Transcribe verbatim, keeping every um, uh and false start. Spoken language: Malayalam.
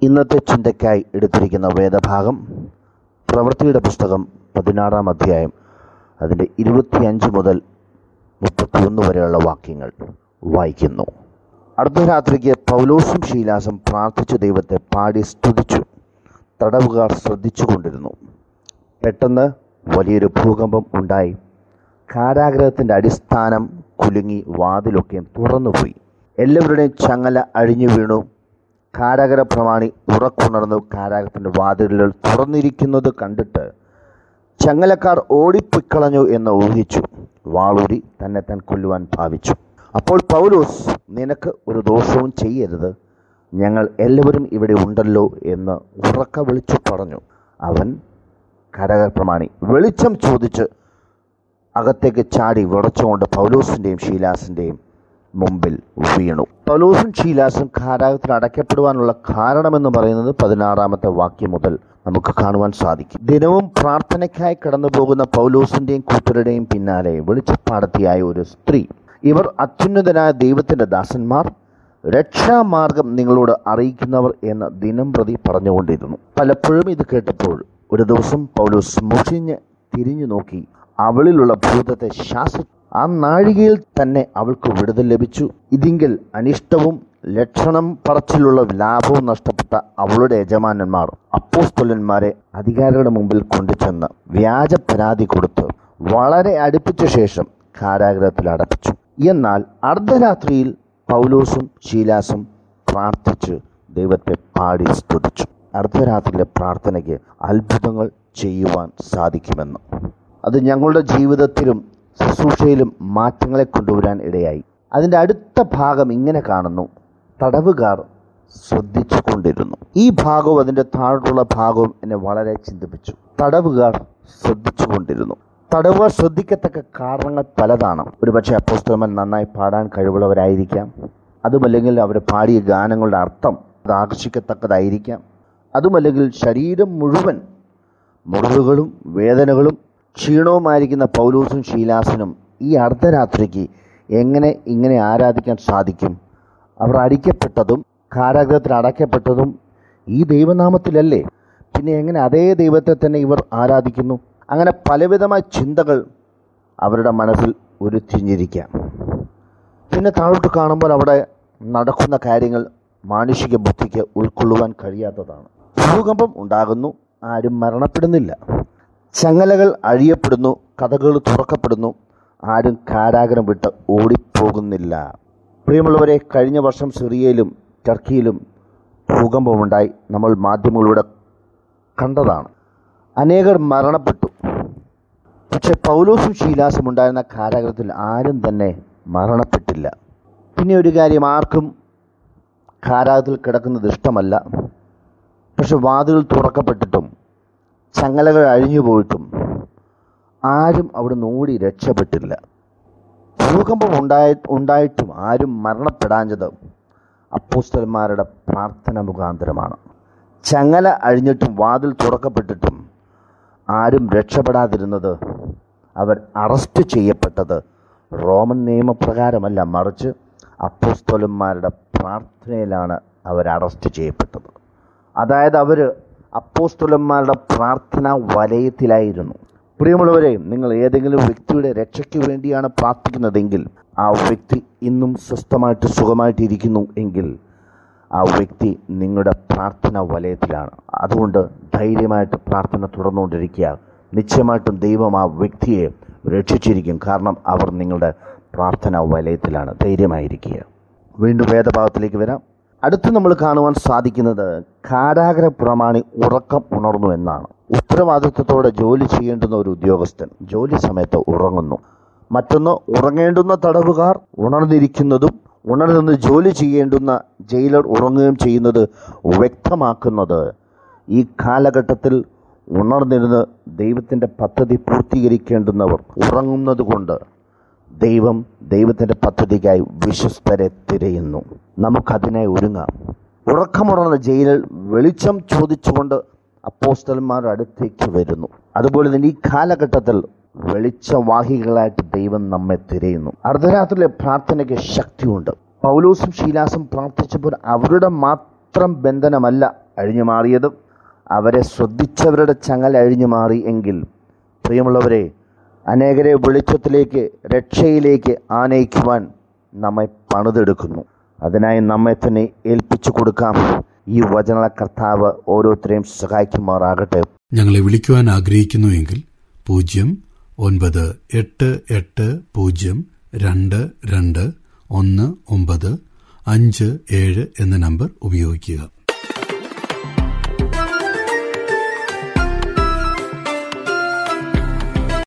ഇന്നത്തെ ചിന്തയ്ക്കായി എടുത്തിരിക്കുന്ന വേദഭാഗം പ്രവൃത്തിയുടെ പുസ്തകം പതിനാറാം അധ്യായം അതിൻ്റെ ഇരുപത്തിയഞ്ച് മുതൽ മുപ്പത്തിയൊന്ന് വരെയുള്ള വാക്യങ്ങൾ വായിക്കുന്നു. അർദ്ധരാത്രിക്ക് പൗലോസും ശീലാസും പ്രാർത്ഥിച്ചു ദൈവത്തെ പാടി സ്തുതിച്ചു. തടവുകാർ ശ്രദ്ധിച്ചു കൊണ്ടിരുന്നു. പെട്ടെന്ന് വലിയൊരു ഭൂകമ്പം ഉണ്ടായി. കാരാഗൃഹത്തിൻ്റെ അടിസ്ഥാനം കുലുങ്ങി, വാതിലൊക്കെ തുറന്നുപോയി. എല്ലാവരുടെയും ചങ്ങല അഴിഞ്ഞു വീണു. കാരാഗൃഹ പ്രമാണി ഉറക്കുണർന്നു കാരാഗൃഹത്തിൻ്റെ വാതിലുകൾ തുറന്നിരിക്കുന്നത് കണ്ടിട്ട് ചങ്ങലക്കാർ ഓടിപ്പിക്കളഞ്ഞു എന്ന് ഊഹിച്ചു. വാളൂരി തന്നെ താൻ കൊല്ലുവാൻ ഭാവിച്ചു. അപ്പോൾ പൗലോസ്, നിനക്ക് ഒരു ദോഷവും ചെയ്യരുത്, ഞങ്ങൾ എല്ലാവരും ഇവിടെ ഉണ്ടല്ലോ എന്ന് ഉറക്ക വിളിച്ചു പറഞ്ഞു. അവൻ കാരാഗൃഹ പ്രമാണി വെളിച്ചം ചോദിച്ച് അകത്തേക്ക് ചാടി വിറച്ചുകൊണ്ട് പൗലോസിൻ്റെയും ശീലാസിൻ്റെയും മുമ്പിൽ വീണു. പൗലോസും ശീലാസും കാരാഗൃഹത്തിൽ അടയ്ക്കപ്പെടുവാനുള്ള കാരണമെന്ന് പറയുന്നത് പതിനാറാമത്തെ വാക്യം മുതൽ നമുക്ക് കാണുവാൻ സാധിക്കും. ദിനവും പ്രാർത്ഥനയ്ക്കായി കടന്നു പോകുന്ന പൗലോസിൻ്റെയും കൂട്ടരുടെയും പിന്നാലെ വെളിച്ചപ്പാടത്തിയായ ഒരു സ്ത്രീ, ഇവർ അത്യുന്നതനായ ദൈവത്തിൻ്റെ ദാസന്മാർ, രക്ഷാമാർഗം നിങ്ങളോട് അറിയിക്കുന്നവർ എന്ന് ദിനം പ്രതി പറഞ്ഞുകൊണ്ടിരുന്നു. പലപ്പോഴും ഇത് കേട്ടപ്പോൾ ഒരു ദിവസം പൗലോസ് മുഷിഞ്ഞ് തിരിഞ്ഞു നോക്കി അവളിലുള്ള ഭൂതത്തെ ശാസിച്ചു. ആ നാഴികയിൽ തന്നെ അവൾക്ക് വിടുതൽ ലഭിച്ചു. ഇതിങ്കിൽ അനിഷ്ടവും ലക്ഷണം പറച്ചിലുള്ള ലാഭവും നഷ്ടപ്പെട്ട അവളുടെ യജമാനന്മാർ അപ്പോസ്തലന്മാരെ അധികാരികളുടെ മുമ്പിൽ കൊണ്ടുചെന്ന് വ്യാജ പരാതി കൊടുത്ത് വളരെ അടുപ്പിച്ച ശേഷം കാരാഗൃഹത്തിൽ അടപ്പിച്ചു. എന്നാൽ അർദ്ധരാത്രിയിൽ പൗലോസും ശീലാസും പ്രാർത്ഥിച്ച് ദൈവത്തെ പാടി സ്തുതിച്ചു. അർദ്ധരാത്രിയിലെ പ്രാർത്ഥനയ്ക്ക് അത്ഭുതങ്ങൾ ചെയ്യുവാൻ സാധിക്കുമെന്ന്, അത് ഞങ്ങളുടെ ജീവിതത്തിലും ശുശ്രൂഷയിലും മാറ്റങ്ങളെ കൊണ്ടുവരാൻ ഇടയായി. അതിൻ്റെ അടുത്ത ഭാഗം ഇങ്ങനെ കാണുന്നു: തടവുകാർ ശ്രദ്ധിച്ചു കൊണ്ടിരുന്നു. ഈ ഭാഗവും അതിൻ്റെ താഴോട്ടുള്ള ഭാഗവും എന്നെ വളരെ ചിന്തിപ്പിച്ചു. തടവുകാർ ശ്രദ്ധിച്ചു കൊണ്ടിരുന്നു. തടവുകാർ ശ്രദ്ധിക്കത്തക്ക കാരണങ്ങൾ പലതാണ്. ഒരുപക്ഷെ അപ്പോസ്തലന്മാർ നന്നായി പാടാൻ കഴിവുള്ളവരായിരിക്കാം. അതുമല്ലെങ്കിൽ അവർ പാടിയ ഗാനങ്ങളുടെ അർത്ഥം അത് ആകർഷിക്കത്തക്കതായിരിക്കാം. അതുമല്ലെങ്കിൽ ശരീരം മുഴുവൻ മുറിവുകളും വേദനകളും ക്ഷീണവുമായിരിക്കുന്ന പൗലോസും ശീലാസിനും ഈ അർദ്ധരാത്രിക്ക് എങ്ങനെ ഇങ്ങനെ ആരാധിക്കാൻ സാധിക്കും? അവർ അടിക്കപ്പെട്ടതും കാരാഗൃഹത്തിൽ അടയ്ക്കപ്പെട്ടതും ഈ ദൈവനാമത്തിലല്ലേ? പിന്നെ എങ്ങനെ അതേ ദൈവത്തെ തന്നെ ഇവർ ആരാധിക്കുന്നു? അങ്ങനെ പലവിധമായ ചിന്തകൾ അവരുടെ മനസ്സിൽ ഉരുത്തിരിഞ്ഞിരിക്കാം. പിന്നെ താഴോട്ട് കാണുമ്പോൾ അവിടെ നടക്കുന്ന കാര്യങ്ങൾ മാനുഷിക ബുദ്ധിക്ക് ഉൾക്കൊള്ളുവാൻ കഴിയാത്തതാണ്. ഭൂകമ്പം ഉണ്ടാകുന്നു, ആരും മരണപ്പെടുന്നില്ല. ചങ്ങലകൾ അഴിയപ്പെടുന്നു, കഥകൾ തുറക്കപ്പെടുന്നു, ആരും കാരാഗൃഹം വിട്ട് ഓടിപ്പോകുന്നില്ല. പ്രിയമുള്ളവരെ, കഴിഞ്ഞ വർഷം സിറിയയിലും ടർക്കിയിലും ഭൂകമ്പമുണ്ടായി. നമ്മൾ മാധ്യമങ്ങളിലൂടെ കണ്ടതാണ്. അനേകർ മരണപ്പെട്ടു. പക്ഷെ പൗലോസും ശീലാസും ഉണ്ടായിരുന്ന കാരാഗൃഹത്തിൽ ആരും തന്നെ മരണപ്പെട്ടില്ല. പിന്നെ ഒരു കാര്യം, ആർക്കും കാരാഗൃഹത്തിൽ കിടക്കുന്നത് ഇഷ്ടമല്ല. പക്ഷെ വാതിലുകൾ തുറക്കപ്പെട്ടിട്ടും ചങ്ങലകൾ അഴിഞ്ഞു പോയിട്ടും ആരും അവിടുന്ന് ഓടി രക്ഷപ്പെട്ടില്ല. ഭൂകമ്പം ഉണ്ടായി ഉണ്ടായിട്ടും ആരും മരണപ്പെടാഞ്ഞത് അപ്പോസ്തലന്മാരുടെ പ്രാർത്ഥന മുഖാന്തരമാണ്. ചങ്ങല അഴിഞ്ഞിട്ടും വാതിൽ തുറക്കപ്പെട്ടിട്ടും ആരും രക്ഷപ്പെടാതിരുന്നത്, അവർ അറസ്റ്റ് ചെയ്യപ്പെട്ടത് റോമൻ നിയമപ്രകാരമല്ല, മറിച്ച് അപ്പോസ്തലന്മാരുടെ പ്രാർത്ഥനയിലാണ് അവർ അറസ്റ്റ് ചെയ്യപ്പെട്ടത്. അതായത് അവർ അപ്പോസ്തലന്മാരുടെ പ്രാർത്ഥന വലയത്തിലായിരുന്നു. പ്രിയമുള്ളവരെ, നിങ്ങൾ ഏതെങ്കിലും വ്യക്തിയുടെ രക്ഷയ്ക്ക് വേണ്ടിയാണ് പ്രാർത്ഥിക്കുന്നതെങ്കിൽ ആ വ്യക്തി ഇന്നും സ്വസ്ഥമായിട്ട് സുഖമായിട്ട് ഇരിക്കുന്നു എങ്കിൽ ആ വ്യക്തി നിങ്ങളുടെ പ്രാർത്ഥന വലയത്തിലാണ്. അതുകൊണ്ട് ധൈര്യമായിട്ട് പ്രാർത്ഥന തുടർന്നുകൊണ്ടിരിക്കുക. നിശ്ചയമായിട്ടും ദൈവം ആ വ്യക്തിയെ രക്ഷിച്ചിരിക്കും. കാരണം അവർ നിങ്ങളുടെ പ്രാർത്ഥന വലയത്തിലാണ്. ധൈര്യമായിരിക്കുക. വീണ്ടും വേദഭാഗത്തിലേക്ക് വരാം. അടുത്ത് നമ്മൾ കാണുവാൻ സാധിക്കുന്നത് കാരാഗൃഹ പ്രമാണി ഉറക്കം ഉണർന്നു എന്നാണ്. ഉത്തരവാദിത്വത്തോടെ ജോലി ചെയ്യേണ്ടുന്ന ഒരു ഉദ്യോഗസ്ഥൻ ജോലി സമയത്ത് ഉറങ്ങുന്നു. മറ്റൊന്ന്, ഉറങ്ങേണ്ടുന്ന തടവുകാർ ഉണർന്നിരിക്കുന്നതും ഉണർന്ന് ജോലി ചെയ്യേണ്ടുന്ന ജയിലർ ഉറങ്ങുകയും ചെയ്യുന്നത് വ്യക്തമാക്കുന്നത് ഈ കാലഘട്ടത്തിൽ ഉണർന്നിരുന്ന് ദൈവത്തിൻ്റെ പദ്ധതി പൂർത്തീകരിക്കേണ്ടുന്നവർ ഉറങ്ങുന്നത് കൊണ്ട് ദൈവം ദൈവത്തിൻ്റെ പദ്ധതിക്കായി വിശ്വസ്തരെ തിരയുന്നു. നമുക്കതിനായി ഒരുങ്ങാം. ഉറക്കമുണർന്ന ജയിലിൽ വെളിച്ചം ചോദിച്ചുകൊണ്ട് അപ്പോസ്തലന്മാരുടെ അടുത്തേക്ക് വരുന്നു. അതുപോലെ തന്നെ ഈ കാലഘട്ടത്തിൽ വെളിച്ചവാഹികളായിട്ട് ദൈവം നമ്മെ തിരയുന്നു. അർദ്ധരാത്രിയിലെ പ്രാർത്ഥനയ്ക്ക് ശക്തിയുണ്ട്. പൗലോസും ശീലാസും പ്രാർത്ഥിച്ചപ്പോൾ അവരുടെ മാത്രം ബന്ധനമല്ല അഴിഞ്ഞു മാറിയതും അവരെ ശ്രദ്ധിച്ചവരുടെ ചങ്ങല അഴിഞ്ഞു മാറി എങ്കിൽ, പ്രിയമുള്ളവരെ, അനേകരെ വെളിച്ചത്തിലേക്ക്, രക്ഷയിലേക്ക് ആനയിക്കുവാൻ നമ്മെ പണിതെടുക്കുന്നു. അതിനായി നമ്മെ തന്നെ ഏൽപ്പിച്ചു കൊടുക്കാം. ഈ വചന കർത്താവ് ഓരോരുത്തരെയും സഹായിക്കുമാറാകട്ടെ. ഞങ്ങളെ വിളിക്കുവാൻ ആഗ്രഹിക്കുന്നുവെങ്കിൽ പൂജ്യം ഒൻപത് എട്ട് എട്ട് പൂജ്യം രണ്ട് രണ്ട് ഒന്ന് ഒമ്പത് അഞ്ച് ഏഴ് എന്ന നമ്പർ ഉപയോഗിക്കുക.